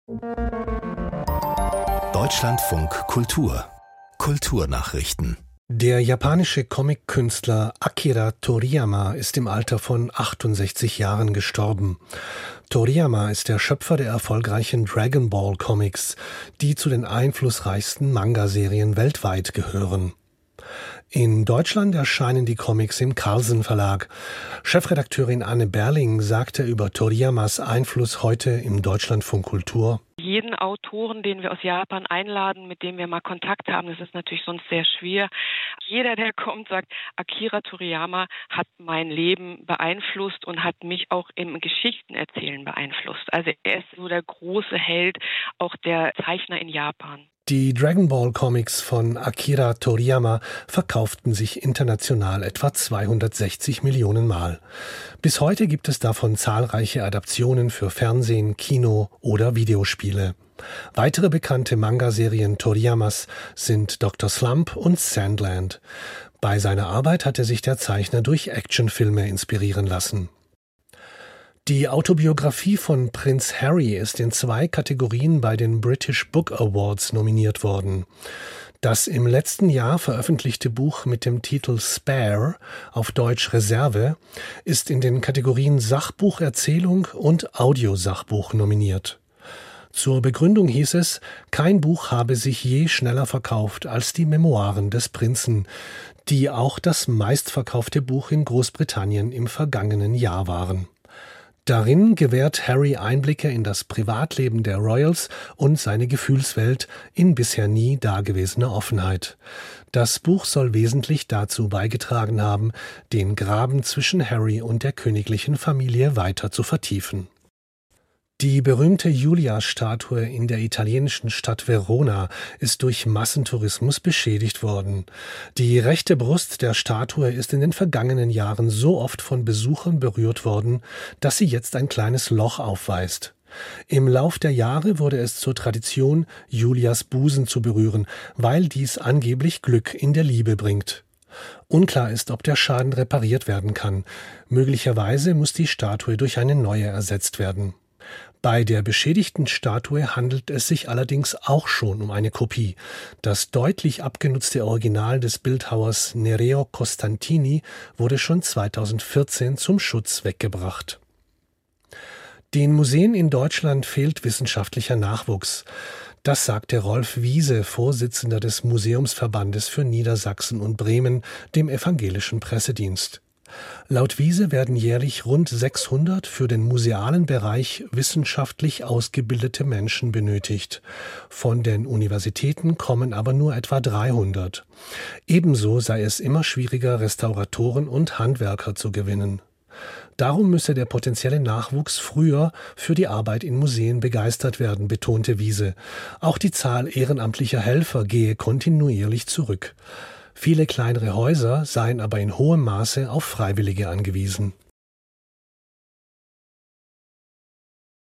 Deutschlandfunk Kultur Kulturnachrichten. Der japanische Comic-Künstler Akira Toriyama ist im Alter von 68 Jahren gestorben. Toriyama ist der Schöpfer der erfolgreichen Dragon Ball Comics, die zu den einflussreichsten Manga-Serien weltweit gehören. In Deutschland erscheinen die Comics im Carlsen Verlag. Chefredakteurin Anne Berling sagte über Toriyamas Einfluss heute im Deutschlandfunk Kultur: Jeden Autoren, den wir aus Japan einladen, mit dem wir mal Kontakt haben, das ist natürlich sonst sehr schwer. Jeder, der kommt, sagt, Akira Toriyama hat mein Leben beeinflusst und hat mich auch im Geschichtenerzählen beeinflusst. Also er ist so der große Held, auch der Zeichner in Japan. Die Dragon Ball Comics von Akira Toriyama verkauften sich international etwa 260 Millionen Mal. Bis heute gibt es davon zahlreiche Adaptionen für Fernsehen, Kino oder Videospiele. Weitere bekannte Manga-Serien Toriyamas sind Dr. Slump und Sandland. Bei seiner Arbeit hatte sich der Zeichner durch Actionfilme inspirieren lassen. Die Autobiografie von Prinz Harry ist in 2 Kategorien bei den British Book Awards nominiert worden. Das im letzten Jahr veröffentlichte Buch mit dem Titel Spare, auf Deutsch Reserve, ist in den Kategorien Sachbuch, Erzählung und Audiosachbuch nominiert. Zur Begründung hieß es, kein Buch habe sich je schneller verkauft als die Memoiren des Prinzen, die auch das meistverkaufte Buch in Großbritannien im vergangenen Jahr waren. Darin gewährt Harry Einblicke in das Privatleben der Royals und seine Gefühlswelt in bisher nie dagewesener Offenheit. Das Buch soll wesentlich dazu beigetragen haben, den Graben zwischen Harry und der königlichen Familie weiter zu vertiefen. Die berühmte Julia-Statue in der italienischen Stadt Verona ist durch Massentourismus beschädigt worden. Die rechte Brust der Statue ist in den vergangenen Jahren so oft von Besuchern berührt worden, dass sie jetzt ein kleines Loch aufweist. Im Lauf der Jahre wurde es zur Tradition, Julias Busen zu berühren, weil dies angeblich Glück in der Liebe bringt. Unklar ist, ob der Schaden repariert werden kann. Möglicherweise muss die Statue durch eine neue ersetzt werden. Bei der beschädigten Statue handelt es sich allerdings auch schon um eine Kopie. Das deutlich abgenutzte Original des Bildhauers Nereo Costantini wurde schon 2014 zum Schutz weggebracht. Den Museen in Deutschland fehlt wissenschaftlicher Nachwuchs. Das sagte Rolf Wiese, Vorsitzender des Museumsverbandes für Niedersachsen und Bremen, dem Evangelischen Pressedienst. Laut Wiese werden jährlich rund 600 für den musealen Bereich wissenschaftlich ausgebildete Menschen benötigt. Von den Universitäten kommen aber nur etwa 300. Ebenso sei es immer schwieriger, Restauratoren und Handwerker zu gewinnen. Darum müsse der potenzielle Nachwuchs früher für die Arbeit in Museen begeistert werden, betonte Wiese. Auch die Zahl ehrenamtlicher Helfer gehe kontinuierlich zurück. Viele kleinere Häuser seien aber in hohem Maße auf Freiwillige angewiesen.